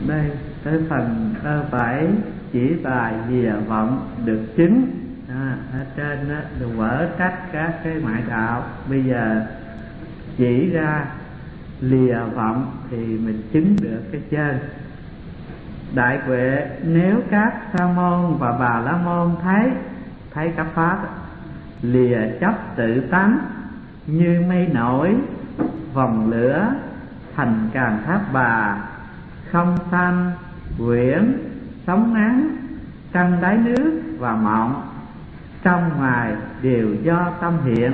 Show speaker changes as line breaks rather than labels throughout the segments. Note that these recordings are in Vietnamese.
Đây tới phần 7 chỉ tài lìa vọng được chứng. Ở trên đó được vở trách các cái ngoại đạo, bây giờ chỉ ra lìa vọng thì mình chứng được cái trên. Đại Huệ, nếu các sa môn và bà la môn thấy các pháp lìa chấp tự tánh như mây nổi, vòng lửa, thành càn tháp bà, không sanh, quyển, sóng nắng, trăng đáy nước và mộng, trong ngoài đều do tâm hiện.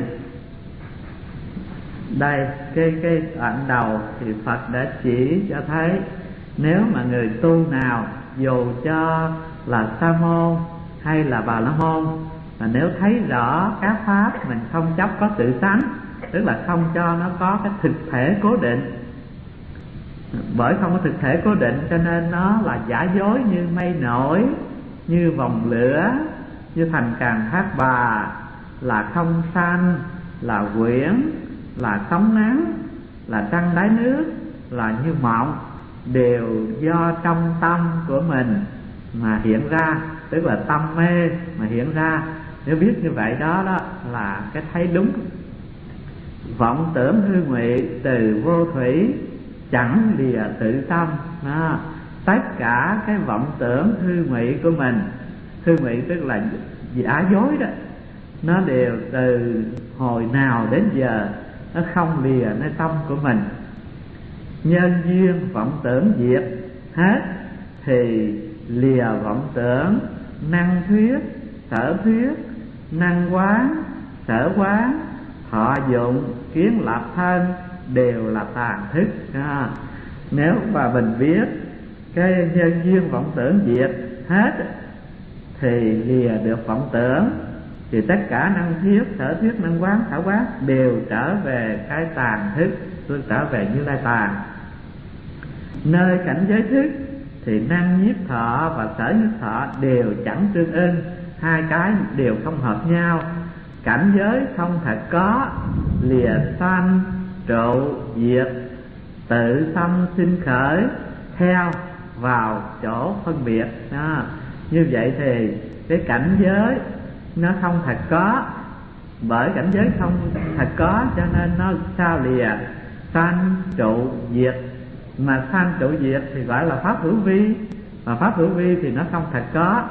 Đây cái đoạn đầu thì Phật đã chỉ cho thấy nếu mà người tu nào dù cho là sa môn hay là bà la môn, mà nếu thấy rõ các pháp mình không chấp có tự tánh, tức là không cho nó có cái thực thể cố định, bởi không có thực thể cố định cho nên nó là giả dối, như mây nổi, như vòng lửa, như thành càn thác bà, là không sanh, là quyển, là sóng nắng, là trăng đáy nước, là như mộng, đều do trong tâm của mình mà hiện ra, tức là tâm mê mà hiện ra. Nếu biết như vậy đó là cái thấy đúng. Vọng tưởng hư ngụy từ vô thủy, chẳng lìa tự tâm. Tất cả cái vọng tưởng hư ngụy của mình, hư ngụy tức là giả dối đó, nó đều từ hồi nào đến giờ nó không lìa nơi tâm của mình. Nhân duyên vọng tưởng diệt hết thì lìa vọng tưởng năng thuyết, sở thuyết, năng quán, sở quán, thọ dụng, kiến lập thân đều là tàn thức. Nếu mà mình biết cái nhân duyên vọng tưởng diệt hết thì lìa được vọng tưởng, thì tất cả năng thuyết, sở thuyết, năng quán, sở quán đều trở về cái tàn thức, trở về Như Lai tàn. Nơi cảnh giới thức thì năng nhiếp thọ và sở nhiếp thọ đều chẳng tương ưng, hai cái đều không hợp nhau. Cảnh giới không thật có, lìa sanh, trụ, diệt, tự tâm sinh khởi, theo vào chỗ phân biệt. Như vậy thì cái cảnh giới nó không thật có, bởi cảnh giới không thật có cho nên nó sao lìa sanh, trụ, diệt. Mà sanh, trụ, diệt thì gọi là pháp hữu vi, mà pháp hữu vi thì nó không thật có,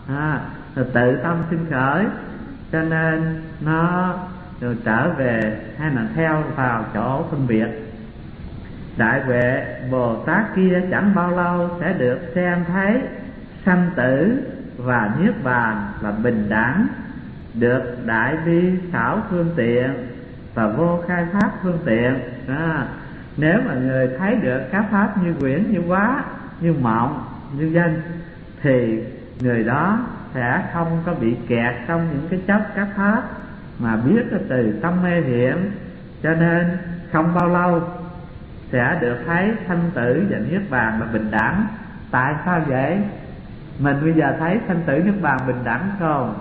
tự tâm sinh khởi, cho nên nó rồi trở về hay là theo vào chỗ phân biệt. Đại Huệ, Bồ Tát kia chẳng bao lâu sẽ được xem thấy sanh tử và niết bàn là bình đẳng, được đại bi xảo phương tiện và vô khai pháp phương tiện. Nếu mà người thấy được các pháp như quyển, như hóa, như mộng, như danh, thì người đó sẽ không có bị kẹt trong những cái chấp các pháp mà biết từ tâm mê hiện, cho nên không bao lâu sẽ được thấy sanh tử và niết bàn là bình đẳng. Tại sao vậy? Mình bây giờ thấy sanh tử niết bàn bình đẳng không?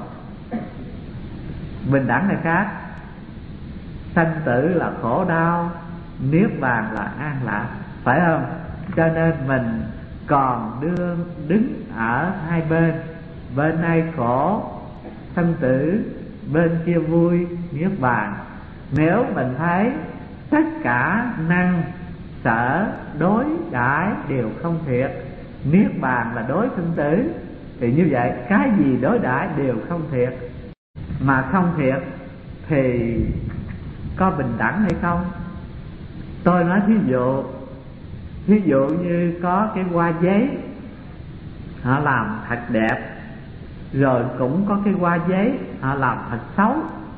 Bình đẳng này khác. Sanh tử là khổ đau, niết bàn là an lạc, phải không? Cho nên mình còn đứng ở hai bên, bên này khổ sanh tử, bên kia vui niết bàn. Nếu mình thấy tất cả năng sở đối đãi đều không thiệt, niết bàn là đối sanh tử, thì như vậy cái gì đối đãi đều không thiệt. Mà không thiệt thì có bình đẳng hay không? Tôi nói ví dụ như có cái hoa giấy họ làm thật đẹp, rồi cũng có cái hoa giấy họ làm thật xấu.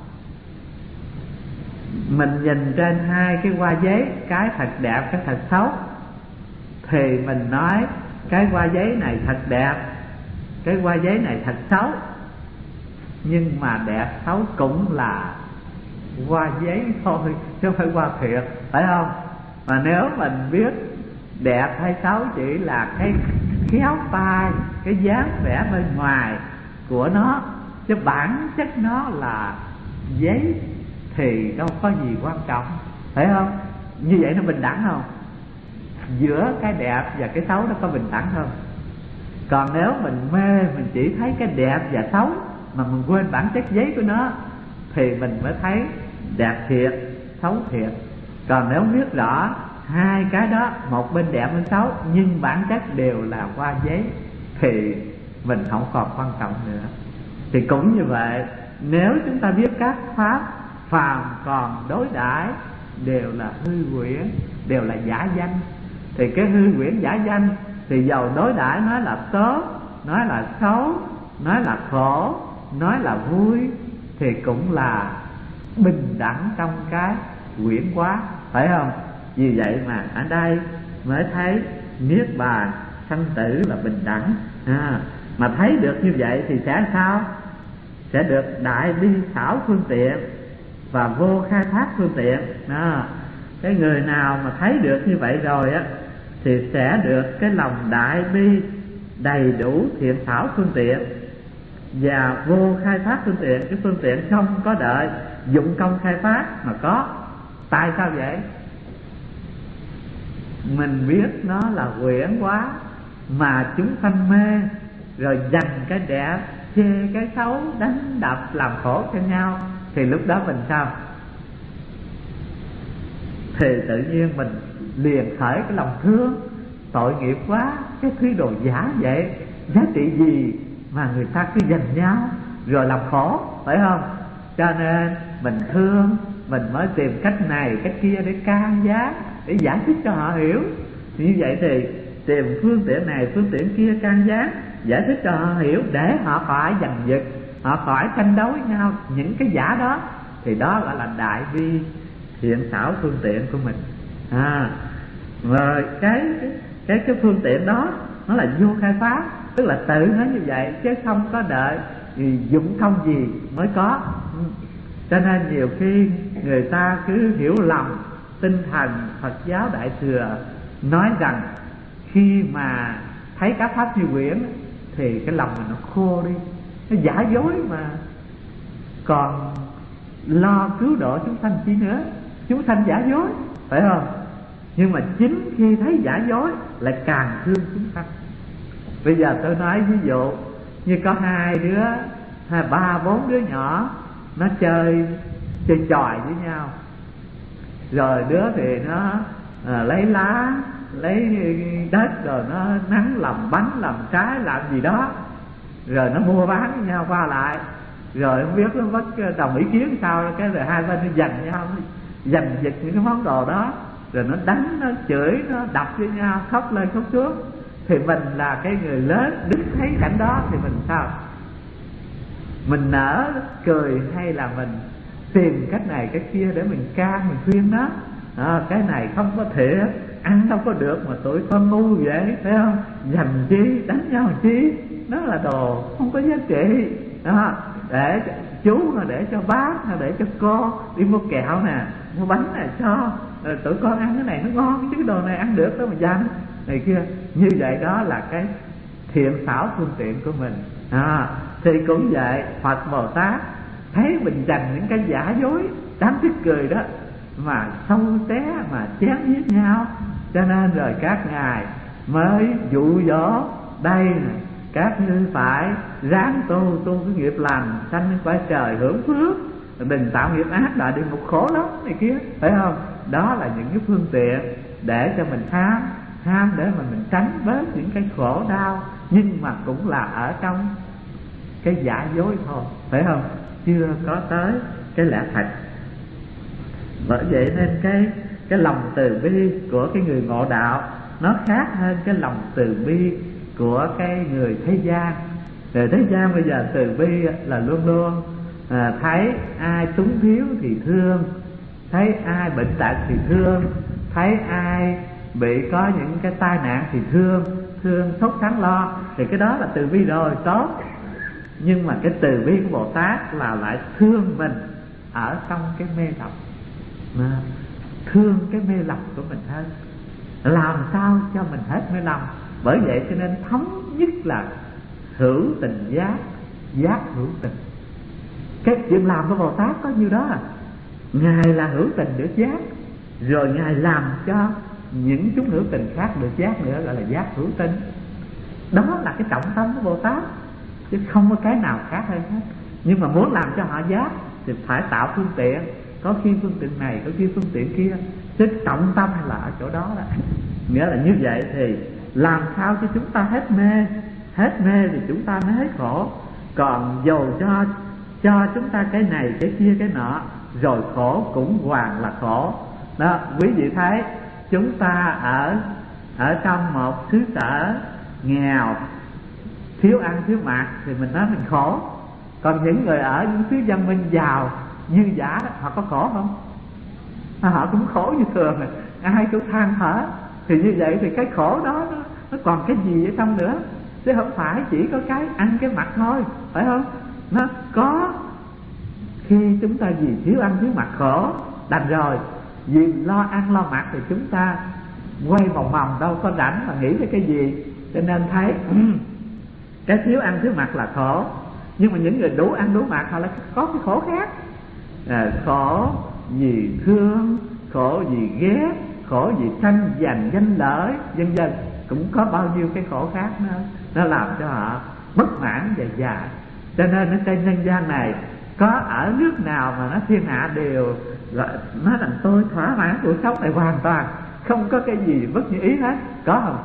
Mình nhìn trên hai cái hoa giấy, cái thật đẹp, cái thật xấu, thì mình nói cái hoa giấy này thật đẹp, cái hoa giấy này thật xấu. Nhưng mà đẹp xấu cũng là hoa giấy thôi, chứ không phải hoa thiệt, phải không? Mà nếu mình biết đẹp hay xấu chỉ là cái khéo tay, cái dáng vẻ bên ngoài của nó, chứ bản chất nó là giấy thì đâu có gì quan trọng, phải không? Như vậy nó bình đẳng không? giữa cái đẹp và cái xấu nó có bình đẳng không? Còn nếu mình mê, mình chỉ thấy cái đẹp và xấu mà mình quên bản chất giấy của nó, thì mình mới thấy đẹp thiệt, xấu thiệt. Còn nếu biết rõ hai cái đó, một bên đẹp bên xấu, nhưng bản chất đều là qua giấy, thì mình không còn quan trọng nữa. Thì cũng như vậy, nếu chúng ta biết các pháp phàm còn đối đãi đều là hư huyễn, đều là giả danh, thì cái hư huyễn giả danh thì dầu đối đãi nói là tốt, nói là xấu, nói là khổ, nói là vui, thì cũng là bình đẳng trong cái huyễn hóa, phải không? Vì vậy mà ở đây mới thấy niết bàn sanh tử là bình đẳng. Mà thấy được như vậy thì sẽ sao? Sẽ được đại bi xảo phương tiện và vô khai thác phương tiện. Cái người nào mà thấy được như vậy rồi á, thì sẽ được cái lòng đại bi đầy đủ thiện xảo phương tiện và vô khai thác phương tiện. Cái phương tiện không có đợi dụng công khai phát mà có. Tại sao vậy? Mình biết nó là huyễn quá mà chúng sanh mê, rồi giành cái đẹp, chê cái xấu, đánh đập làm khổ cho nhau, thì lúc đó mình sao? Thì tự nhiên mình liền khởi cái lòng thương. Tội nghiệp quá, cái thứ đồ giả vậy, giá trị gì mà người ta cứ giành nhau rồi làm khổ, phải không? Cho nên mình thương, mình mới tìm cách này cách kia để can gián, để giải thích cho họ hiểu. Như vậy thì tìm phương tiện này phương tiện kia can gián, giải thích cho họ hiểu, để họ khỏi giành giật, họ khỏi tranh đấu với nhau những cái giả đó. Thì đó gọi là đại bi thiện xảo phương tiện của mình. Rồi cái phương tiện đó nó là vô khai pháp, tức là tự nó như vậy chứ không có đợi dụng công gì mới có. Cho nên nhiều khi người ta cứ hiểu lầm tinh thần Phật giáo Đại Thừa nói rằng khi mà thấy các pháp như quyển thì cái lòng mình nó khô đi, nó giả dối mà còn lo cứu độ chúng sanh chi nữa. Chúng sanh giả dối, phải không? Nhưng mà chính khi thấy giả dối lại càng thương chúng sanh. Bây giờ tôi nói ví dụ như có hai đứa, ba bốn đứa nhỏ nó chơi chòi với nhau. Rồi đứa thì nó lấy lá, lấy đất, rồi nó nắn làm bánh, làm trái, làm gì đó, rồi nó mua bán với nhau qua lại. Rồi không biết nó bất đồng ý kiến sao, cái rồi hai bên nó giành nhau, giành giật những cái món đồ đó, rồi nó đánh, nó chửi, nó đập với nhau, khóc lên khóc xuống. Thì mình là cái người lớn đứng thấy cảnh đó thì mình sao? Mình nở cười hay là mình tìm cách này cách kia để mình can, mình khuyên nó? Cái này không có thiệt, ăn đâu có được mà tụi con ngu vậy, phải không? Giành chi, đánh nhau chi, nó là đồ không có giá trị. Để chú mà để cho bác hay để cho cô đi mua kẹo nè, mua bánh này cho, rồi tụi con ăn cái này nó ngon chứ cái đồ này ăn được đó mà dành này kia. Như vậy đó là cái thiện xảo phương tiện của mình. Thì cũng vậy, Phật Bồ Tát thấy mình dành những cái giả dối đáng tức cười đó mà sâu xé mà chém giết nhau, cho nên rồi các ngài mới dụ dỗ đây nè, các ngươi phải ráng tu cái nghiệp lành, sanh lên cõi trời hưởng phước, đừng tạo nghiệp ác đại địa ngục khổ lắm này kia, phải không? Đó là những cái phương tiện để cho mình ham để mà mình tránh bớt những cái khổ đau, nhưng mà cũng là ở trong cái giả dối thôi, phải không? Chưa có tới cái lẽ thật. Bởi vậy nên cái lòng từ bi của cái người ngộ đạo nó khác hơn cái lòng từ bi của cái người thế gian. Người thế gian bây giờ từ bi là luôn luôn thấy ai túng thiếu thì thương, thấy ai bệnh tật thì thương, thấy ai bị có những cái tai nạn thì thương sốt sắng lo, thì cái đó là từ bi rồi, tốt. Nhưng mà cái từ bi của Bồ Tát là lại thương mình ở trong cái mê lầm, thương cái mê lầm của mình hơn, làm sao cho mình hết mê lầm. Bởi vậy cho nên thống nhất là hữu tình giác, giác hữu tình. Cái chuyện làm của Bồ Tát có nhiêu đó à. Ngài là hữu tình được giác, rồi Ngài làm cho những chúng hữu tình khác được giác nữa, gọi là giác hữu tình. Đó là cái trọng tâm của Bồ Tát, chứ không có cái nào khác hơn hết. Nhưng mà muốn làm cho họ giác thì phải tạo phương tiện, có khi phương tiện này, có khi phương tiện kia, chứ trọng tâm là ở chỗ đó đó. Nghĩa là như vậy thì làm sao cho chúng ta hết mê thì chúng ta mới hết khổ. Còn dầu cho chúng ta cái này cái kia cái nọ, rồi khổ cũng hoàn là khổ. Đó, quý vị thấy chúng ta ở trong một xứ sở nghèo, thiếu ăn thiếu mặc thì mình nói mình khổ. Còn những người ở những xứ văn minh giàu dư dả đó, họ có khổ không? Họ cũng khổ như thường, ai cũng than thở. Thì như vậy thì cái khổ đó nó còn cái gì ở trong nữa, chứ không phải chỉ có cái ăn cái mặc thôi, phải không? Nó có khi chúng ta vì thiếu ăn thiếu mặc khổ đành rồi, vì lo ăn lo mặc thì chúng ta quay vòng vòng đâu có rảnh mà nghĩ tới cái gì. Cho nên thấy cái thiếu ăn thiếu mặc là khổ. Nhưng mà những người đủ ăn đủ mặc họ lại có cái khổ khác. Khổ vì thương, khổ vì ghét, khổ vì tranh giành danh lợi, vân vân. Cũng có bao nhiêu cái khổ khác nữa, nó làm cho họ bất mãn và già. Cho nên ở trên nhân gian này có ở nước nào mà nó thiên hạ đều nói rằng tôi thỏa mãn cuộc sống này hoàn toàn, không có cái gì bất như ý hết, có không?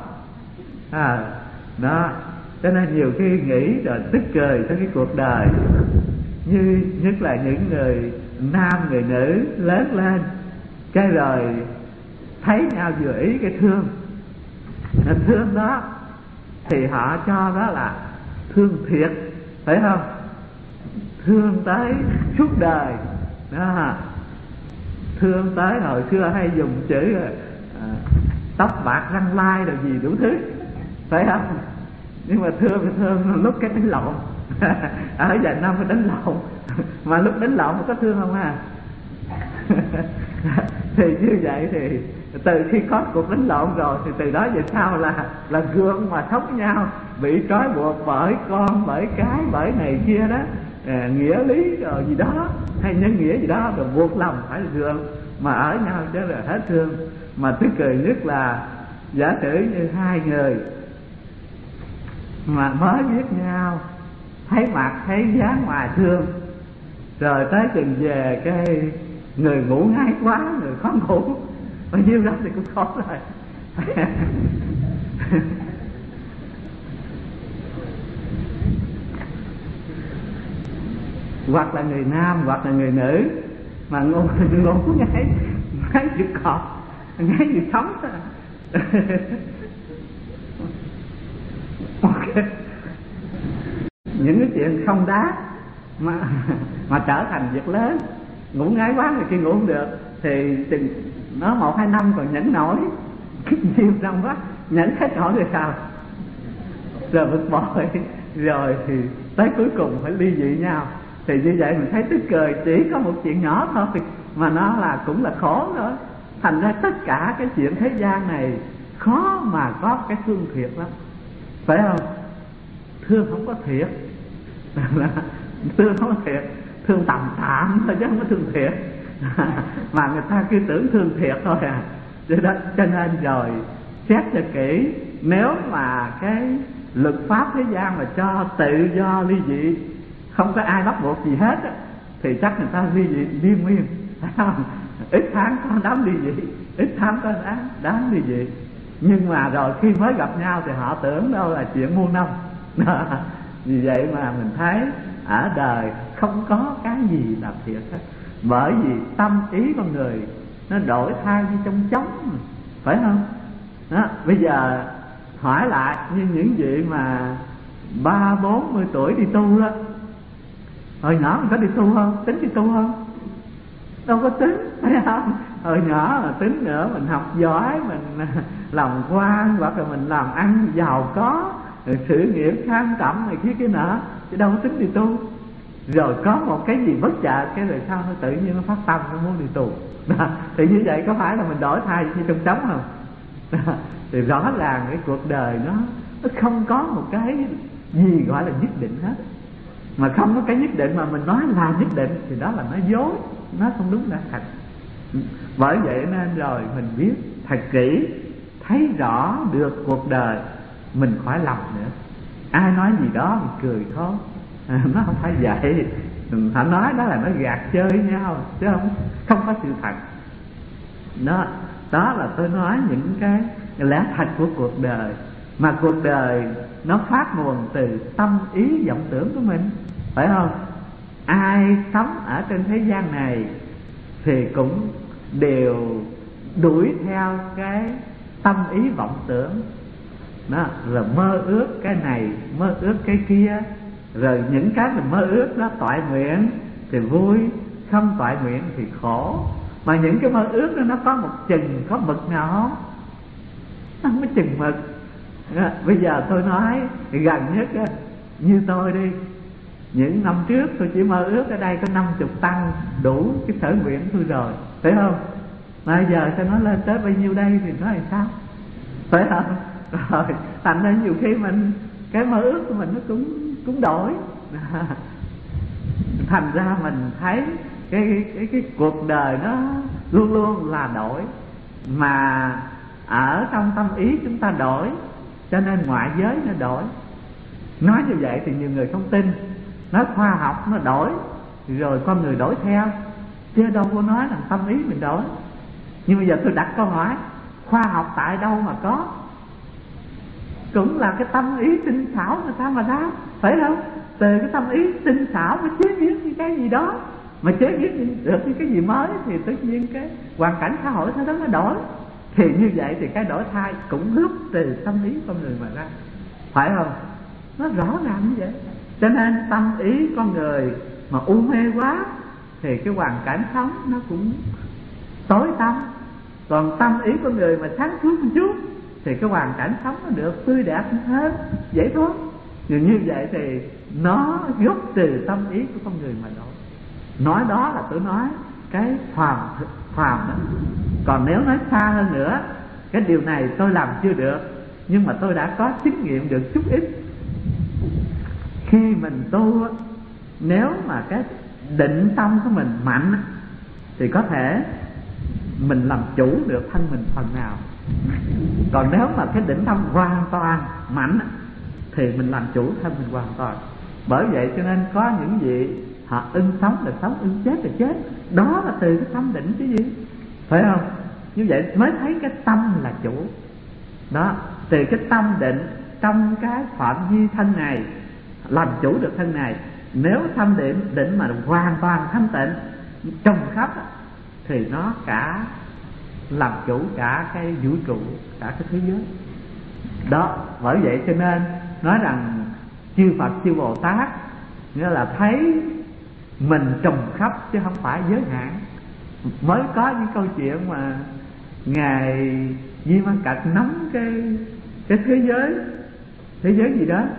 Đó. Cho nên nhiều khi nghĩ rồi tức cười cho cái cuộc đời. Như nhất là những người nam người nữ lớn lên, cái rồi thấy nhau vừa ý cái thương đó thì họ cho đó là thương thiệt, phải không? Thương tới suốt đời đó. Thương tới hồi xưa hay dùng chữ tóc bạc răng lai rồi gì đủ thứ, phải không? Nhưng mà thương lúc cái đánh lộn ở vài năm phải đánh lộn, mà lúc đánh lộn có thương không à? Thì như vậy thì từ khi có cuộc đánh lộn rồi thì từ đó về sau là gương mà sống với nhau, bị trói buộc bởi con, bởi cái, bởi này kia đó, nghĩa lý rồi gì đó hay nhân nghĩa gì đó, rồi buộc lòng phải gương mà ở nhau chứ là hết thương. Mà tức cười nhất là giả sử như hai người mà mới biết nhau, thấy mặt thấy dáng ngoài thương, rồi tới chừng về cái người ngủ ngáy quá, người khó ngủ, bao nhiêu đó thì cũng khó rồi. Hoặc là người nam hoặc là người nữ mà ngủ ngáy chịu cọp, ngáy chịu sống thôi. Những cái chuyện không đá mà trở thành việc lớn. Ngủ ngáy quá người kia ngủ không được thì nó 1-2 năm còn nhẫn nổi, nhiều năm quá nhẫn hết nổi rồi sao, rồi bực bội, rồi thì tới cuối cùng phải ly dị nhau. Thì như vậy mình thấy tức cười, chỉ có một chuyện nhỏ thôi mà nó là cũng là khổ nữa. Thành ra tất cả cái chuyện thế gian này khó mà có cái thương thiệt lắm, phải không? Thương không có thiệt. Thương không có thiệt, thương tầm tạm thôi chứ không có thương thiệt. Mà người ta cứ tưởng thương thiệt thôi à. Cho nên rồi xét cho kỹ, nếu mà cái luật pháp thế gian mà cho tự do ly dị, không có ai bắt buộc gì hết á, thì chắc người ta ly dị liên miên, phải không? Ít tháng có đám ly dị, ít tháng có đám ly dị. Nhưng mà rồi khi mới gặp nhau thì họ tưởng đâu là chuyện muôn năm. Vì vậy mà mình thấy ở đời không có cái gì là thiệt hết, bởi vì tâm ý con người nó đổi thay như trong chóng, phải không? Đó, bây giờ hỏi lại như những vị mà 30-40 tuổi đi tu đó, hồi nhỏ mình có đi tu không? Tính đi tu không? Đâu có tính, phải không? Hồi nhỏ mà tính nữa, mình học giỏi, mình làm quan, hoặc là mình làm ăn giàu có, rồi sự nghiệp kham cẩm này kia nọ, chứ đâu có tính đi tu. Rồi có một cái gì bất chợt, cái rồi sau nó tự nhiên nó phát tâm nó muốn đi tu. Thì như vậy có phải là mình đổi thay như trong trống không? Thì rõ ràng cái cuộc đời nó không có một cái gì gọi là nhất định hết. Mà không có cái nhất định mà mình nói là nhất định thì đó là nó dối, nó không đúng đã thật. Bởi vậy nên rồi mình biết thật kỹ, thấy rõ được cuộc đời, mình khỏi lầm nữa. Ai nói gì đó mình cười thôi, nó không phải vậy. Họ nói đó là nó gạt chơi nhau chứ không có sự thật. Đó là tôi nói những cái lẽ thật của cuộc đời, mà cuộc đời nó phát nguồn từ tâm ý vọng tưởng của mình, phải không? Ai sống ở trên thế gian này thì cũng đều đuổi theo cái tâm ý vọng tưởng đó, rồi mơ ước cái này, mơ ước cái kia. Rồi những cái mình mơ ước đó toại nguyện thì vui, không toại nguyện thì khổ. Mà những cái mơ ước đó nó có một chừng, có mực nào không? Nó không có chừng mực. Bây giờ tôi nói gần nhất á, như tôi đi, những năm trước tôi chỉ mơ ước ở đây có 50 tăng đủ cái sở nguyện tôi rồi, phải không? Mà bây giờ sao nó lên tới bao nhiêu đây thì nói làm sao, phải không? Rồi thành ra nhiều khi mình cái mơ ước của mình nó cũng đổi. Thành ra mình thấy cái cuộc đời nó luôn luôn là đổi, mà ở trong tâm ý chúng ta đổi, cho nên ngoại giới nó đổi. Nói như vậy thì nhiều người không tin. Nói khoa học nó đổi rồi con người đổi theo, chứ đâu có nói là tâm ý mình đổi. Nhưng bây giờ tôi đặt câu hỏi, khoa học tại đâu mà có? Cũng là cái tâm ý tinh xảo mà sao mà ra, phải không? Từ cái tâm ý tinh xảo mới chế biến những cái gì đó, mà chế biến được những cái gì mới thì tất nhiên cái hoàn cảnh xã hội thế đó nó đổi. Thì như vậy thì cái đổi thay cũng rút từ tâm ý con người mà ra, phải không? Nó rõ ràng như vậy. Cho nên tâm ý con người mà u mê quá thì cái hoàn cảnh sống nó cũng tối tăm. Còn tâm ý con người mà sáng suốt một chút thì cái hoàn cảnh sống nó được tươi đẹp hơn, dễ thôi. Như vậy thì nó gốc từ tâm ý của con người mà đổi. Nói đó là tôi nói cái phàm đó. Còn nếu nói xa hơn nữa, cái điều này tôi làm chưa được, nhưng mà tôi đã có chứng nghiệm được chút ít. Khi mình tu, nếu mà cái định tâm của mình mạnh thì có thể mình làm chủ được thân mình phần nào. Còn nếu mà cái định tâm hoàn toàn mạnh thì mình làm chủ thân mình hoàn toàn. Bởi vậy cho nên có những vị họ ưng sống là sống, ưng chết là chết. Đó là từ cái tâm định chứ gì, phải không? Như vậy mới thấy cái tâm là chủ. Đó, từ cái tâm định trong cái phạm vi thân này làm chủ được thân này. Nếu tâm định mà hoàn toàn thanh tịnh trùng khắp thì nó cả làm chủ cả cái vũ trụ, cả cái thế giới. Đó, bởi vậy cho nên nói rằng chư Phật chư Bồ Tát nghĩa là thấy mình trùng khắp chứ không phải giới hạn. Mới có những câu chuyện mà ngài Di Văn Cật nắm cái thế giới gì đó,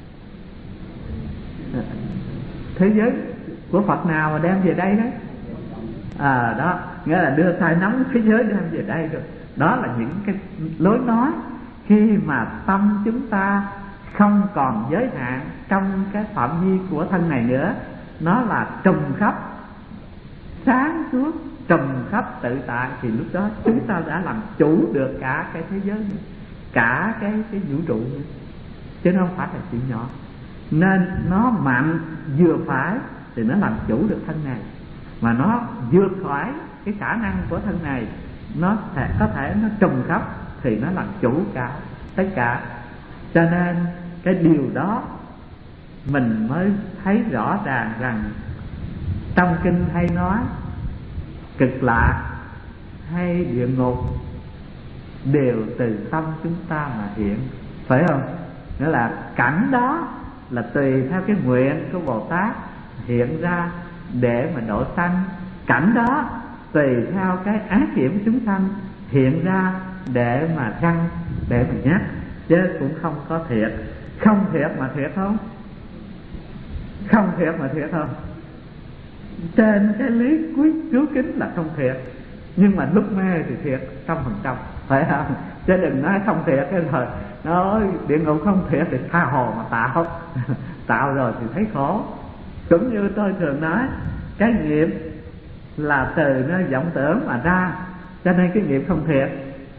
thế giới của Phật nào mà đem về đây đấy. Đó, nghĩa là đưa tay nắm thế giới đem về đây được. Đó là những cái lối nói khi mà tâm chúng ta không còn giới hạn trong cái phạm vi của thân này nữa, nó là trùm khắp, sáng suốt, trùm khắp tự tại, thì lúc đó chúng ta đã làm chủ được cả cái thế giới này, cả cái vũ trụ này, chứ nó không phải là chuyện nhỏ. Nên nó mạnh vừa phải thì nó làm chủ được thân này, mà nó vượt khỏi cái khả năng của thân này, nó có thể nó trùng khắp thì nó làm chủ cả tất cả. Cho nên cái điều đó mình mới thấy rõ ràng rằng trong kinh hay nói cực lạc hay địa ngục đều từ tâm chúng ta mà hiện, phải không? Nghĩa là cảnh đó là tùy theo cái nguyện của Bồ Tát hiện ra để mà độ sanh. Cảnh đó tùy theo cái ác nghiệp của chúng sanh hiện ra để mà răng, để mà nhắc, chứ cũng không có thiệt. Không thiệt mà thiệt không? Không thiệt mà thiệt không? Trên cái lý cứu kính là không thiệt, nhưng mà lúc mê thì thiệt 100%, phải không? Chứ đừng nói không thiệt cái rồi nói địa ngục không thiệt thì tha hồ mà tạo tạo rồi thì thấy khổ. Cũng như tôi thường nói, cái nghiệp là từ nơi vọng tưởng mà ra, cho nên cái nghiệp không thiệt.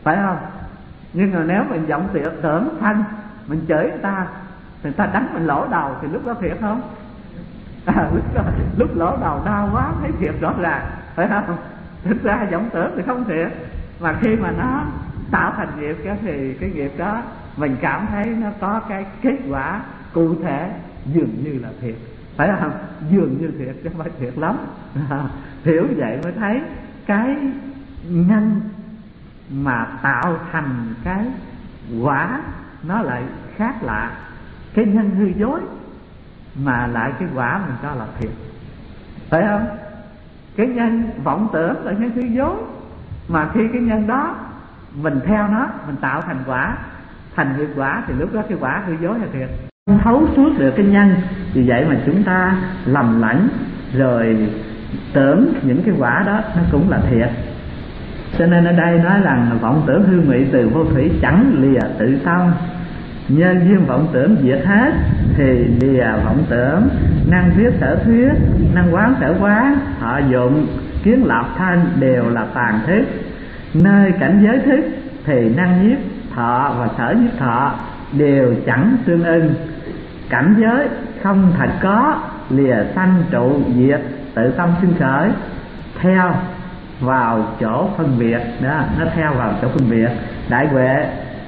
phải không? Nhưng mà nếu mình vọng tưởng sanh, mình chửi người ta đánh mình lỗ đầu thì lúc đó thiệt không? Lúc lỗ đầu đau quá thấy thiệt rõ ràng, phải không? Thực ra vọng tưởng thì không thiệt, mà khi mà nó tạo thành nghiệp thì cái nghiệp đó mình cảm thấy nó có cái kết quả cụ thể dường như là thiệt, phải không? Dường như thiệt chứ không phải thiệt lắm. Hiểu vậy mới thấy cái nhân mà tạo thành cái quả nó lại khác lạ. Cái nhân hư dối mà lại cái quả mình cho là thiệt, phải không? Cái nhân vọng tưởng là nhân hư dối, mà khi cái nhân đó mình theo nó, mình tạo thành quả, thành nghiệp quả, thì lúc đó cái quả hư dối là thiệt. Không thấu suốt được cái nhân, vì vậy mà chúng ta lầm lẫn rồi tưởng những cái quả đó nó cũng là thiệt. Cho nên ở đây nói rằng vọng tưởng hư ngụy từ vô thủy chẳng lìa tự tâm, nhân duyên vọng tưởng diệt hết thì lìa vọng tưởng, năng viết sở thuyết, năng quán sở quán, thọ dụng kiến lập thanh đều là tàn thức. Nơi cảnh giới thức thì năng nhiếp thọ và sở nhiếp thọ đều chẳng tương ưng. Cảnh giới không thật có, lìa sanh trụ diệt, tự tâm sinh khởi, theo vào chỗ phân biệt đó, nó theo vào chỗ phân biệt. Đại huệ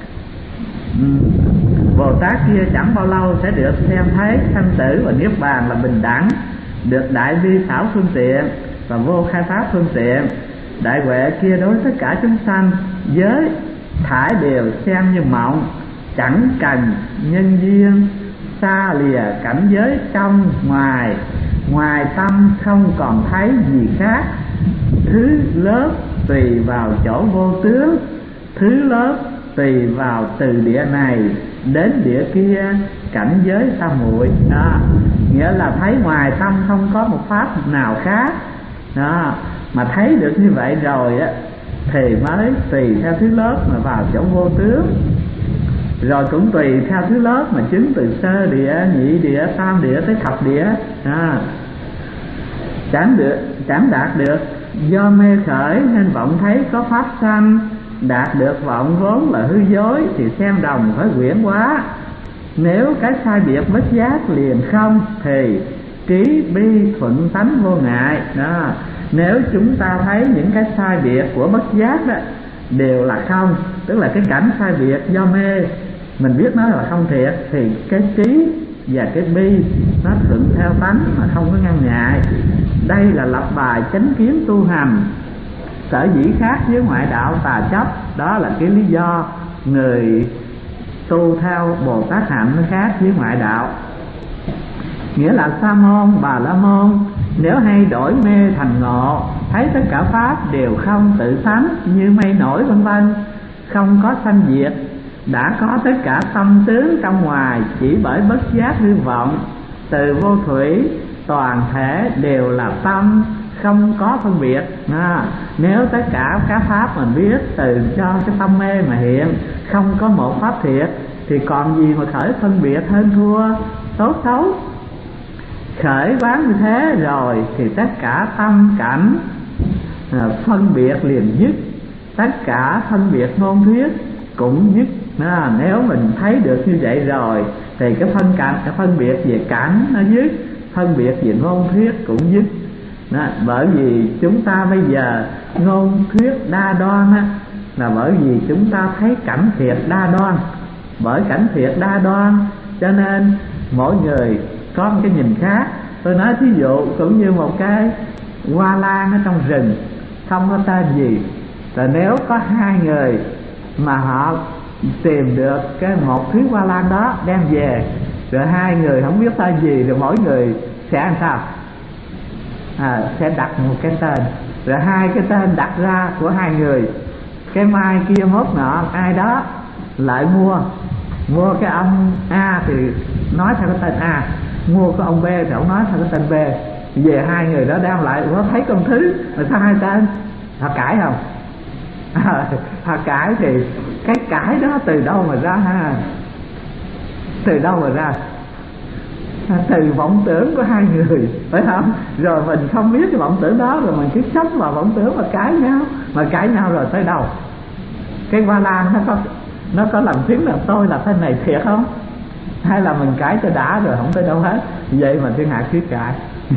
Bồ Tát kia chẳng bao lâu sẽ được xem thấy sanh tử và niết bàn là bình đẳng, được đại bi xảo phương tiện và vô khai pháp phương tiện. Đại huệ kia đối với tất cả chúng sanh giới thải đều xem như mộng, chẳng cần nhân duyên, xa lìa cảnh giới trong ngoài, ngoài tâm không còn thấy gì khác. Thứ lớp tùy vào chỗ vô tướng, thứ lớp tùy vào từ địa này đến địa kia, cảnh giới sa muội đó. Nghĩa là thấy ngoài tâm không có một pháp nào khác đó, mà thấy được như vậy rồi á thì mới tùy theo thứ lớp mà vào chỗ vô tướng, rồi cũng tùy theo thứ lớp mà chứng từ sơ địa, nhị địa, tam địa tới thập địa đó. Chẳng đạt được do mê khởi nên vọng thấy có pháp sanh, đạt được vọng vốn là hư dối thì xem đồng với quyển quá. Nếu cái sai biệt bất giác liền không thì trí bi thuận tánh vô ngại đó. Nếu chúng ta thấy những cái sai biệt của bất giác đó đều là không, tức là cái cảnh sai biệt do mê mình biết nó là không thiệt, thì cái trí và cái bi nó thuận theo tánh mà không có ngăn ngại. Đây là lập bài chánh kiến tu hành. Sở dĩ khác với ngoại đạo tà chấp, đó là cái lý do người tu theo Bồ Tát hạnh nó khác với ngoại đạo. Nghĩa là Sa môn, Bà La môn nếu hay đổi mê thành ngộ, thấy tất cả pháp đều không tự tánh như mây nổi vân vân, không có sanh diệt, đã có tất cả tâm tướng trong ngoài chỉ bởi bất giác hư vọng, từ vô thủy toàn thể đều là tâm, không có phân biệt. Nếu tất cả các pháp mình biết từ cho cái tâm mê mà hiện, không có một pháp thiệt thì còn gì mà khởi phân biệt hơn thua, tốt xấu. Khởi quán như thế rồi thì tất cả tâm cảnh phân biệt liền dứt, tất cả phân biệt ngôn thuyết cũng dứt. Nếu mình thấy được như vậy rồi thì cái phân biệt về cảnh nó dứt, phân biệt về ngôn thuyết cũng dứt. Bởi vì chúng ta bây giờ ngôn thuyết đa đoan là bởi vì chúng ta thấy cảnh thiệt đa đoan. Bởi cảnh thiệt đa đoan cho nên mỗi người có một cái nhìn khác. Tôi nói thí dụ cũng như một cái hoa lan ở trong rừng không có tên gì, rồi nếu có hai người mà họ tìm được cái một thứ hoa lan đó đem về, rồi hai người không biết tên gì, rồi mỗi người sẽ làm sao? Sẽ đặt một cái tên, rồi hai cái tên đặt ra của hai người. Cái mai kia mốt nọ ai đó lại mua cái ông A thì nói theo cái tên A, mua cái ông B thì ông nói theo cái tên B. Về hai người đó đem lại có thấy con thứ mà sao hai tên, họ cãi không? Họ cãi thì cái cãi đó từ đâu mà ra ha? Từ đâu mà ra? Từ vọng tưởng của hai người, phải không? Rồi mình không biết cái vọng tưởng đó, rồi mình cứ chấp vào vọng tưởng mà cãi nhau rồi tới đâu? cái Ba Lan nó có làm chứng là tôi là thế này thiệt không, hay là mình cãi cho đã rồi không tới đâu hết, vậy mà thiên hạ cứ cãi.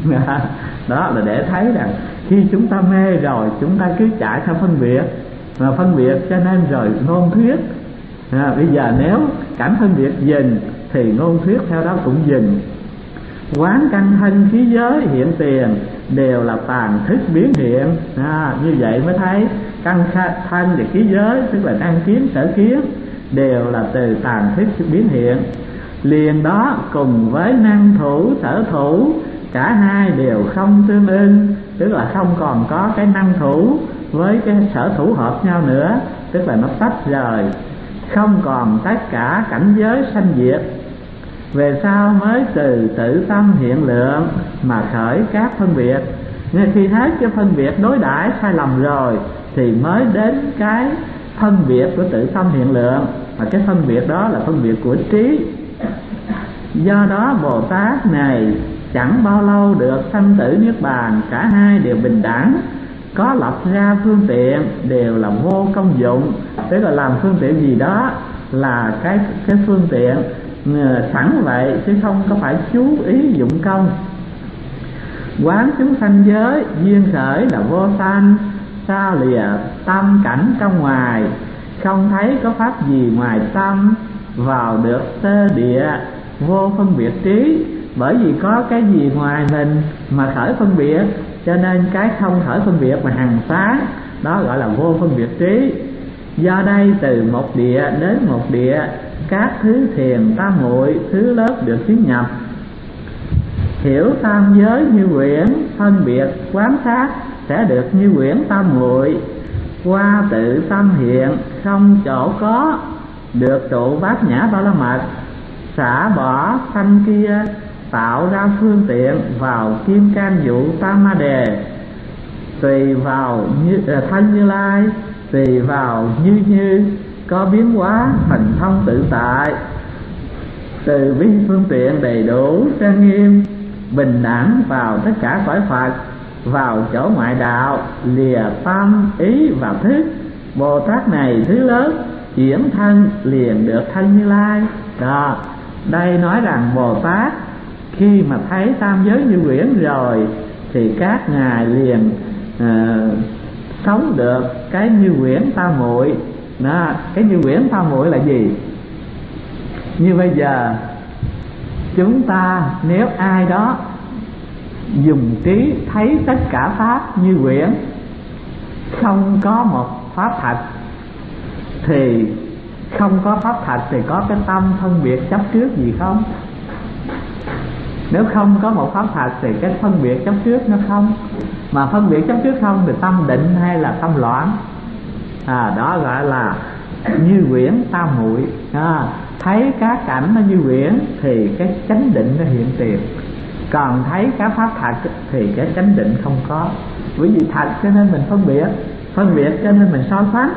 Đó là để thấy rằng khi chúng ta mê rồi chúng ta cứ chạy theo phân biệt, mà phân biệt cho nên rồi ngôn thuyết. Bây giờ nếu cảnh phân biệt dừng thì ngôn thuyết theo đó cũng dừng. Quán căn thân khí giới hiện tiền đều là tàn thức biến hiện. Như vậy mới thấy căn thân và khí giới, tức là căn kiến sở kiến, đều là từ tàn thức biến hiện. Liền đó cùng với năng thủ sở thủ, cả hai đều không tương ưng, tức là không còn có cái năng thủ với cái sở thủ hợp nhau nữa, tức là nó tách rời, không còn tất cả cảnh giới sanh diệt. Về sau mới từ tự tâm hiện lượng mà khởi các phân biệt. Nên khi hết cái phân biệt đối đãi sai lầm rồi thì mới đến cái phân biệt của tự tâm hiện lượng, mà cái phân biệt đó là phân biệt của trí. Do đó Bồ Tát này chẳng bao lâu được sanh tử niết bàn, cả hai đều bình đẳng, có lập ra phương tiện đều là vô công dụng, tức là làm phương tiện gì đó là cái phương tiện sẵn vậy chứ không có phải chú ý dụng công. Quán chúng sanh giới duyên khởi là vô sanh, sao lìa tâm cảnh trong ngoài, không thấy có pháp gì ngoài tâm, vào được sơ địa vô phân biệt trí. Bởi vì có cái gì ngoài mình mà khởi phân biệt, cho nên cái không khởi phân biệt mà hằng sáng, đó gọi là vô phân biệt trí. Do đây từ một địa đến một địa, các thứ thiền tam muội thứ lớp được chứng nhập. Hiểu tam giới như quyển, phân biệt quán sát sẽ được như quyển tam muội. Qua tự tâm hiện không chỗ có, được trụ bát nhã ba la mật. Xả bỏ sanh kia tạo ra phương tiện vào kim cang vụ tam ma đề. Tùy vào thân Như Lai, tùy vào như có biến hóa thành thông tự tại. Từ bi phương tiện đầy đủ trang nghiêm, bình đẳng vào tất cả cõi Phật, vào chỗ ngoại đạo lìa tâm ý vào thức. Bồ Tát này thứ lớn chuyển thân liền được thân Như Lai. Đó, đây nói rằng Bồ Tát khi mà thấy tam giới như quyển rồi thì các ngài liền sống được cái như quyển tam muội. Đó, cái như quyển tam muội là gì? Như bây giờ chúng ta nếu ai đó dùng trí thấy tất cả pháp như quyển, không có một pháp thật, thì không có pháp thật thì có cái tâm phân biệt chấp trước gì không? Nếu không có một pháp thật thì cái phân biệt chấp trước nó không. Mà phân biệt chấp trước không thì tâm định hay là tâm loạn? Đó gọi là như quyển tam muội. Thấy các cảnh nó như quyển thì cái chánh định nó hiện tiền. Còn thấy các pháp thật thì cái chánh định không có. Bởi vì thật cho nên mình phân biệt cho nên mình so sánh.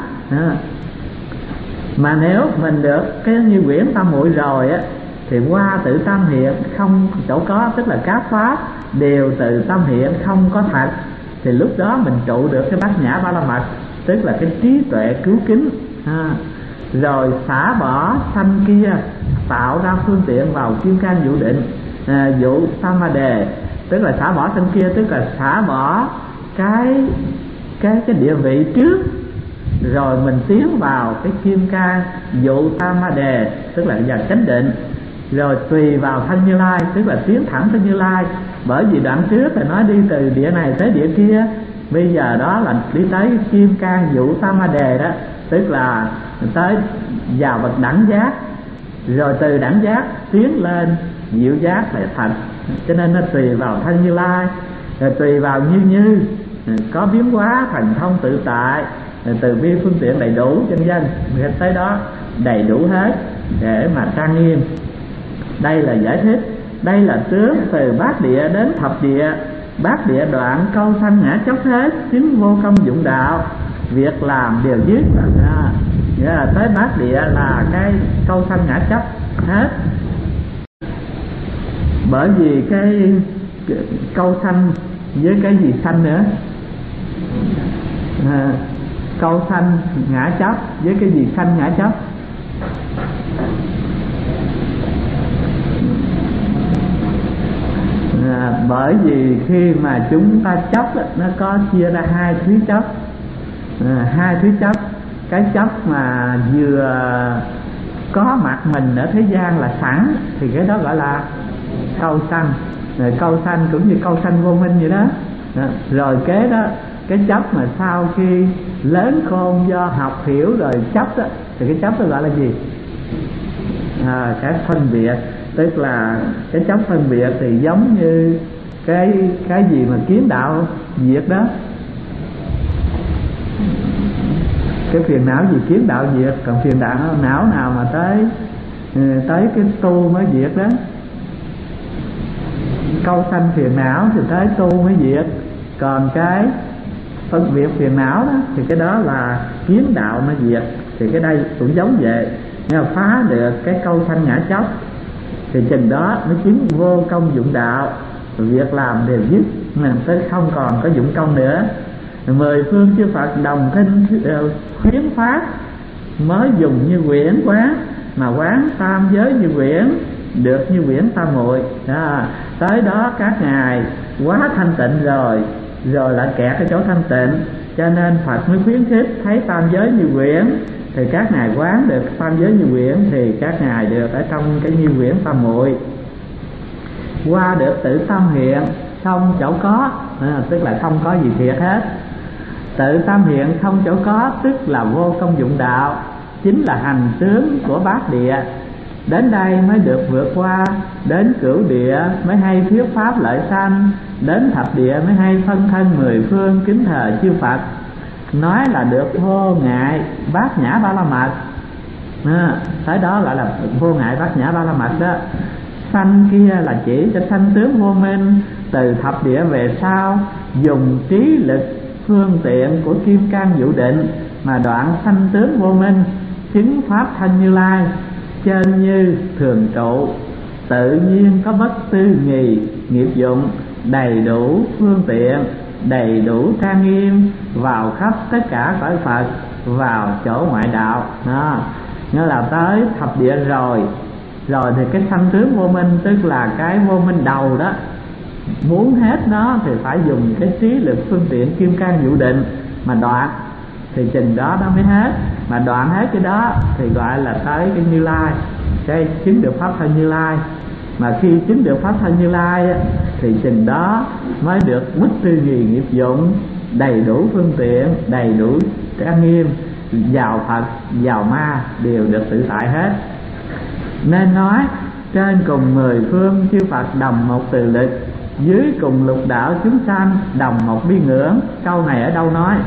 Mà nếu mình được cái như quyển tam muội rồi á, thì qua tự tâm hiện không chỗ có, tức là các pháp đều tự tâm hiện không có thật, thì lúc đó mình trụ được cái bát nhã ba la mật, tức là cái trí tuệ cứu kính. Rồi xả bỏ sanh kia tạo ra phương tiện vào kim cang vũ định, vụ tam ma đề, tức là xả bỏ sanh kia, tức là xả bỏ cái địa vị trước, rồi mình tiến vào cái kim cang vụ tam ma đề, tức là vào chánh định. Rồi tùy vào thân Như Lai, tức là tiến thẳng tới Như Lai. Bởi vì đoạn trước là nói đi từ địa này tới địa kia, bây giờ đó là đi tới kim cang vụ tam ma đề đó, tức là tới vào bậc đẳng giác. Rồi từ đẳng giác tiến lên diệu giác là thành. Cho nên nó tùy vào thân Như Lai, rồi tùy vào như có biến hóa thành thông tự tại, từ bi phương tiện đầy đủ, chân dân tới đó đầy đủ hết để mà trang nghiêm. Đây là giải thích. Đây là tướng từ bát địa đến thập địa. Bát địa đoạn câu sanh ngã chóc hết, chính vô công dụng đạo, việc làm đều dứt. Nghĩa là tới bát địa là cái câu sanh ngã chóc hết. Bởi vì cái câu sanh với cái gì sanh nữa? câu sanh ngã chấp với cái gì sanh ngã chấp? Bởi vì khi mà chúng ta chấp nó có chia ra hai thứ chấp. Hai thứ chấp. Cái chấp mà vừa có mặt mình ở thế gian là sẵn thì cái đó gọi là câu sanh. Câu sanh cũng như câu sanh vô minh vậy đó. Rồi kế đó, cái chấp mà sau khi lớn khôn do học hiểu rồi chấp đó, thì cái chấp đó gọi là gì? Cái phân biệt. Tức là cái chấp phân biệt thì giống như cái gì mà kiến đạo diệt đó. Cái phiền não gì kiến đạo diệt, còn phiền não nào mà tới cái tu mới diệt đó. Câu sanh phiền não thì tới tu mới diệt, còn cái phân biệt phiền não đó thì cái đó là kiến đạo mới diệt. Thì cái đây cũng giống vậy, nhưng mà phá được cái câu sanh ngã chấp thì chừng đó mới chứng vô công dụng đạo, việc làm đều dứt, mình tới không còn có dụng công nữa. 10 phương chư Phật đồng thinh khuyến phát mới dùng như quyển quán, mà quán tam giới như quyển, được như quyển tam muội. Tới đó các ngài quá thanh tịnh rồi lại kẹt cái chỗ thanh tịnh, cho nên Phật mới khuyến khích thấy tam giới như quyển, thì các ngài quán được tam giới như quyển thì các ngài được ở trong cái như quyển tam muội. Qua được tự tâm hiện không chỗ có, tức là không có gì thiệt hết. Tự tâm hiện không chỗ có tức là vô công dụng đạo, chính là hành tướng của bát địa. Đến đây mới được vượt qua, đến cửu địa mới hay thuyết pháp lợi sanh, đến thập địa mới hay phân thân 10 phương kính thờ chư Phật. Nói là được vô ngại bát nhã ba la mật. Tới đó gọi là vô ngại bát nhã ba la mật đó. Sanh kia là chỉ cho sanh tướng vô minh, từ thập địa về sau dùng trí lực phương tiện của kim cang vũ định mà đoạn sanh tướng vô minh, chứng pháp thân Như Lai, trên như thường trụ, tự nhiên có bất tư nghì nghiệp dụng, đầy đủ phương tiện, đầy đủ trang nghiêm, vào khắp tất cả cõi Phật, vào chỗ ngoại đạo. Như là tới thập địa rồi thì cái sanh tướng vô minh, tức là cái vô minh đầu đó, muốn hết nó thì phải dùng cái trí lực phương tiện kim cang vũ định mà đoạn, thì chừng đó nó mới hết. Mà đoạn hết cái đó thì gọi là tới cái Như Lai, cái chứng được pháp thân Như Lai. Mà khi chứng được pháp thân Như Lai thì chừng đó mới được bất tư nghì nghiệp dụng, đầy đủ phương tiện, đầy đủ trang nghiêm, vào Phật vào ma đều được tự tại hết. Nên nói trên cùng 10 phương chư Phật đồng một từ lực, dưới cùng lục đạo chúng sanh đồng một bi ngưỡng. Câu này ở đâu nói?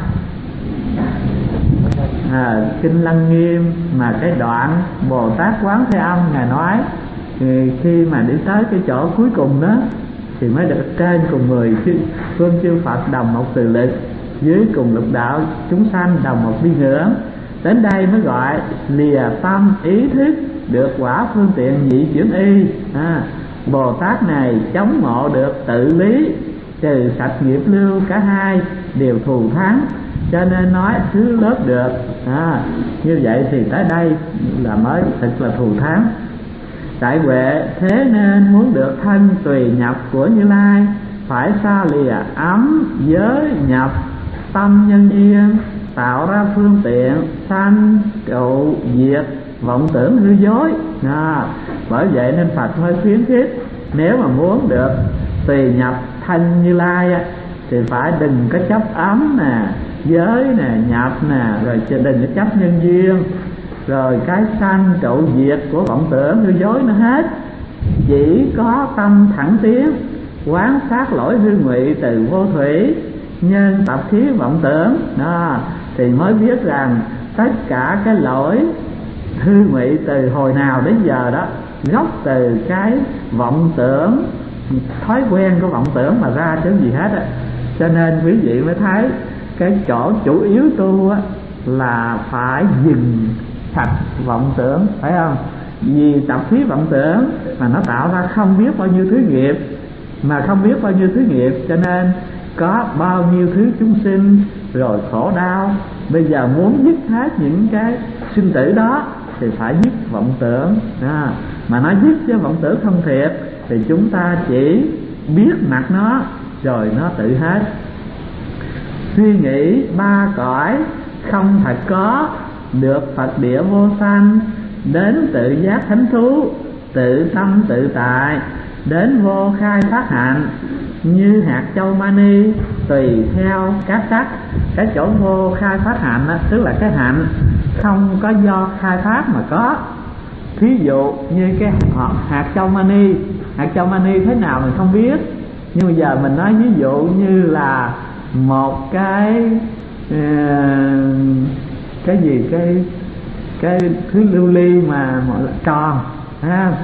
Kinh Lăng Nghiêm, mà cái đoạn Bồ Tát Quán Thế Âm ngài nói khi mà đi tới cái chỗ cuối cùng đó thì mới được trên cùng 10 phương chư Phật đồng một từ lực, dưới cùng lục đạo chúng sanh đồng một bi ngưỡng. Đến đây mới gọi lìa tâm ý thức, được quả phương tiện nhị chuyển y. Bồ Tát này chống ngộ được tự lý, trừ sạch nghiệp lưu, cả hai đều thù thắng, cho nên nói thứ lớp được. Như vậy thì tới đây là mới thực là thù thắng. Đại huệ thế nên muốn được thân tùy nhập của Như Lai, phải xa lìa ấm giới nhập, tâm nhân yên, tạo ra phương tiện sanh trụ diệt vọng tưởng hư dối. Bởi vậy nên Phật mới khuyến khích, nếu mà muốn được tùy nhập thân Như Lai thì phải đừng có chấp ấm nè, giới nè, nhập nè, rồi đừng có chấp nhân duyên, rồi cái sanh trụ diệt của vọng tưởng hư dối nó hết. Chỉ có tâm thẳng tiến, quán sát lỗi hư ngụy từ vô thủy, nhân tập khí vọng tưởng đó, thì mới biết rằng tất cả cái lỗi hư ngụy từ hồi nào đến giờ đó gốc từ cái vọng tưởng, thói quen của vọng tưởng mà ra chứ gì hết á. Cho nên quý vị mới thấy cái chỗ chủ yếu tu á là phải dừng sạch vọng tưởng, phải không? Vì tập khí vọng tưởng mà nó tạo ra không biết bao nhiêu thứ nghiệp, mà không biết bao nhiêu thứ nghiệp cho nên có bao nhiêu thứ chúng sinh rồi khổ đau, Bây giờ muốn dứt hết những cái sinh tử đó thì phải dứt vọng tưởng. Mà nói dứt chứ vọng tưởng không thiệt thì chúng ta chỉ biết mặt nó rồi nó tự hết. Suy nghĩ ba cõi không thật có, được Phật địa vô sanh, đến tự giác thánh thú, tự tâm tự tại, đến vô khai phát hạnh, như hạt châu mani tùy theo các sắc. Cái chỗ vô khai phát hạnh đó, tức là cái hạnh không có do khai phát mà có. Thí dụ như cái hạt châu mani, hạt châu mani thế nào mình không biết, nhưng bây giờ mình nói ví dụ như là một cái gì, cái thứ lưu ly mà tròn ha,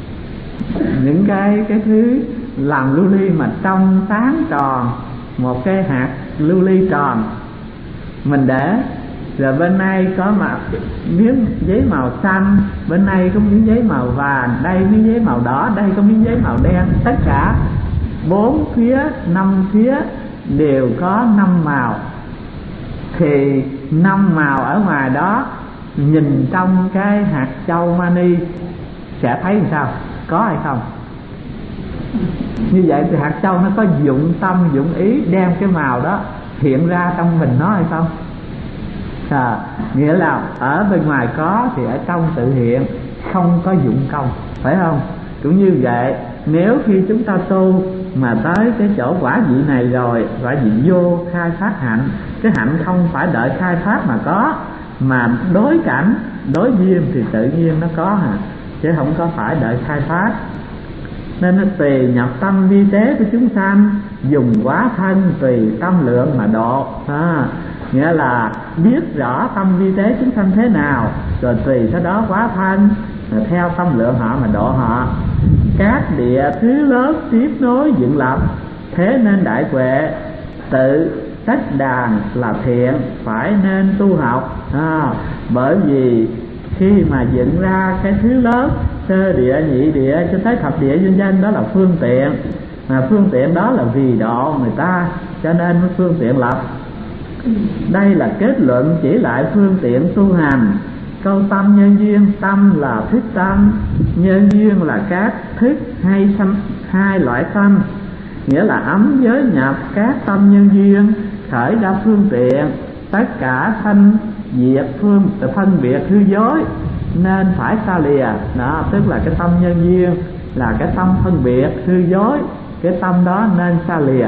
những cái thứ làm lưu ly mà trong sáng tròn, một cái hạt lưu ly tròn mình để, rồi bên đây có miếng giấy màu xanh, bên đây có miếng giấy màu vàng, đây miếng giấy màu đỏ, đây có miếng giấy màu đen, tất cả 4 phía 5 phía đều có 5 màu. Thì 5 màu ở ngoài đó nhìn trong cái hạt châu mani sẽ thấy làm sao, có hay không? Như vậy thì hạt châu nó có dụng tâm dụng ý đem cái màu đó hiện ra trong mình nó hay không? Nghĩa là ở bên ngoài có thì ở trong tự hiện, không có dụng công, phải không? Cũng như vậy, nếu khi chúng ta tu mà tới cái chỗ quả vị này rồi, quả vị vô khai phát hạnh, cái hạnh không phải đợi khai phát mà có, mà đối cảnh, đối duyên thì tự nhiên nó có chứ không có phải đợi khai phát. Nên nó tùy nhập tâm vi tế của chúng sanh, dùng quá thân tùy tâm lượng mà độ. Nghĩa là biết rõ tâm vi tế chúng sanh thế nào, rồi tùy theo đó quá thân, rồi theo tâm lượng họ mà độ họ. Các địa thứ lớn tiếp nối dựng lập, thế nên đại huệ tự tách đàn là thiện, phải nên tu học. Bởi vì khi mà dựng ra cái thứ lớn, sơ địa, nhị địa cho tới thập địa vân vân, đó là phương tiện, mà phương tiện đó là vì độ người ta, cho nên phương tiện lập. Đây là kết luận chỉ lại phương tiện tu hành. Câu tâm nhân duyên, tâm là thức tâm, nhân duyên là các thức hay hai loại tâm, nghĩa là ấm giới nhập các tâm nhân duyên khởi ra phương tiện, tất cả phân biệt hư dối nên phải xa lìa. Đó, tức là cái tâm nhân duyên là cái tâm phân biệt hư dối, cái tâm đó nên xa lìa.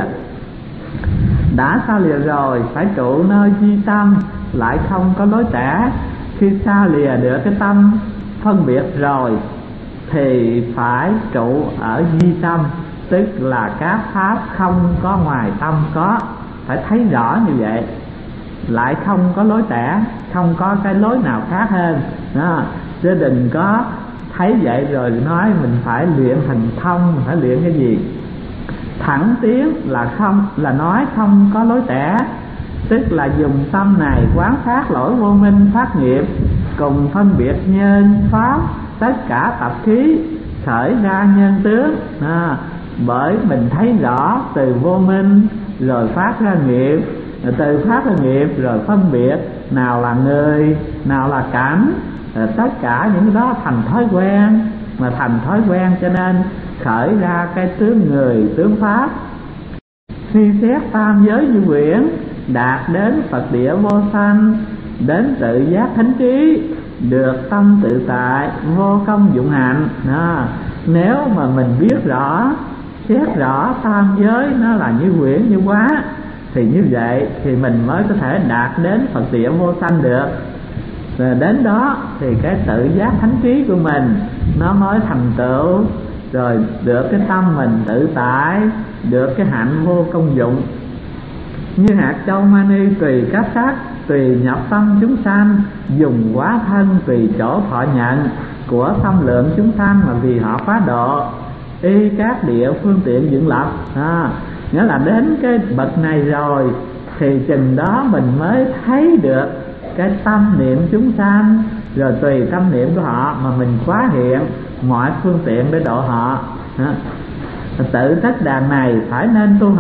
Đã xa lìa rồi phải trụ nơi duy tâm, lại không có lối tẻ. Khi xa lìa được cái tâm phân biệt rồi thì phải trụ ở duy tâm, tức là các pháp không có ngoài tâm có, phải thấy rõ như vậy, lại không có lối tẻ, không có cái lối nào khác hơn đó. Chứ đừng có thấy vậy rồi nói mình phải luyện thành thông, mình phải luyện cái gì. Thẳng tiến là không, là nói không có lối tẻ, tức là dùng tâm này quán sát lỗi vô minh phát nghiệp, cùng phân biệt nhân pháp, tất cả tập khí khởi ra nhân tướng. Bởi mình thấy rõ từ vô minh rồi phát ra nghiệp, rồi từ phát ra nghiệp rồi phân biệt nào là người, nào là cảnh, tất cả những cái đó thành thói quen, mà thành thói quen cho nên khởi ra cái tướng người, tướng pháp. Suy xét tam giới như quyển, đạt đến Phật địa vô sanh, đến tự giác thánh trí, được tâm tự tại, vô công dụng hạnh. Nếu mà mình biết rõ, xét rõ tam giới nó là như quyển như quá, thì như vậy thì mình mới có thể đạt đến Phật địa vô sanh được. Rồi đến đó thì cái tự giác thánh trí của mình nó mới thành tựu, rồi được cái tâm mình tự tại, được cái hạnh vô công dụng. Như hạt châu mani tùy các sắc, tùy nhập tâm chúng sanh, dùng quá thân tùy chỗ thọ nhận của tâm lượng chúng sanh mà vì họ quá độ, y các địa phương tiện dựng lập. Nghĩa là đến cái bậc này rồi thì chừng đó mình mới thấy được cái tâm niệm chúng sanh, rồi tùy tâm niệm của họ mà mình quá hiện mọi phương tiện để độ họ. Tự tách đàn này phải nên tu học,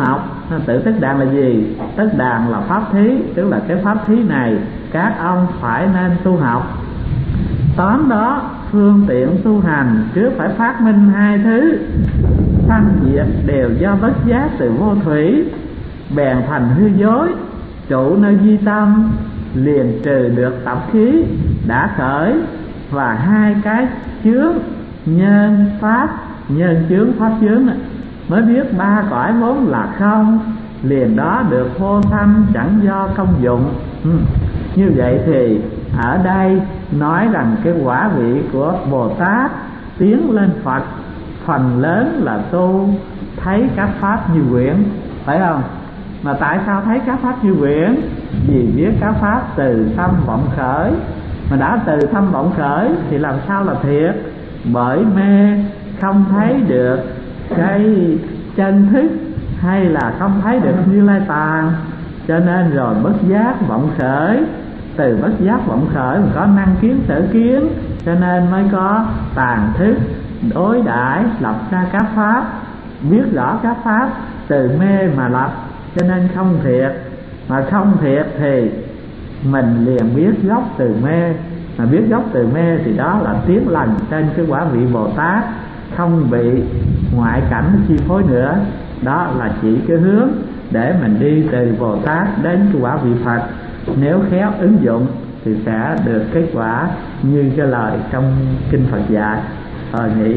Tự tức đàn là gì? Tức đàn là pháp thí, tức là cái pháp thí này các ông phải nên tu học. Tóm đó, phương tiện tu hành trước phải phát minh hai thứ: sanh diệt đều do bất giác từ vô thủy, bèn thành hư dối, trụ nơi duy tâm, liền trừ được tập khí đã khởi. Và hai cái chướng nhân pháp, nhân chướng pháp chướng mới biết ba cõi vốn là không, liền đó được vô sanh chẳng do công dụng. Như vậy thì ở đây nói rằng cái quả vị của Bồ Tát tiến lên Phật phần lớn là tu thấy các pháp như quyển, phải không? Mà tại sao thấy các pháp như quyển? Vì biết các pháp từ tâm vọng khởi. Mà đã từ tâm vọng khởi thì làm sao là thiệt? Bởi mê không thấy được cái chân thức, hay là không thấy được Như Lai Tạng, cho nên rồi bất giác vọng khởi. Từ bất giác vọng khởi mà có năng kiến sở kiến, cho nên mới có tàn thức đối đãi lập ra các pháp. Biết rõ các pháp từ mê mà lập, cho nên không thiệt. Mà không thiệt thì mình liền biết gốc từ mê. Mà biết gốc từ mê thì đó là tiến lần trên cái quả vị Bồ Tát, không bị ngoại cảnh chi phối nữa. Đó là chỉ cái hướng để mình đi từ Bồ Tát đến cái quả vị Phật. Nếu khéo ứng dụng thì sẽ được kết quả như cái lời trong kinh Phật dạy. Nghĩ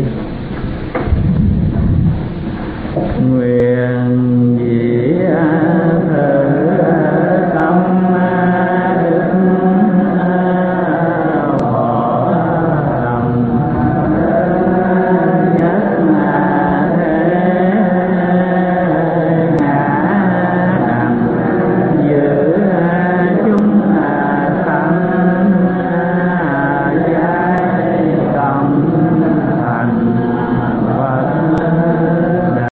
nguyện dĩ thử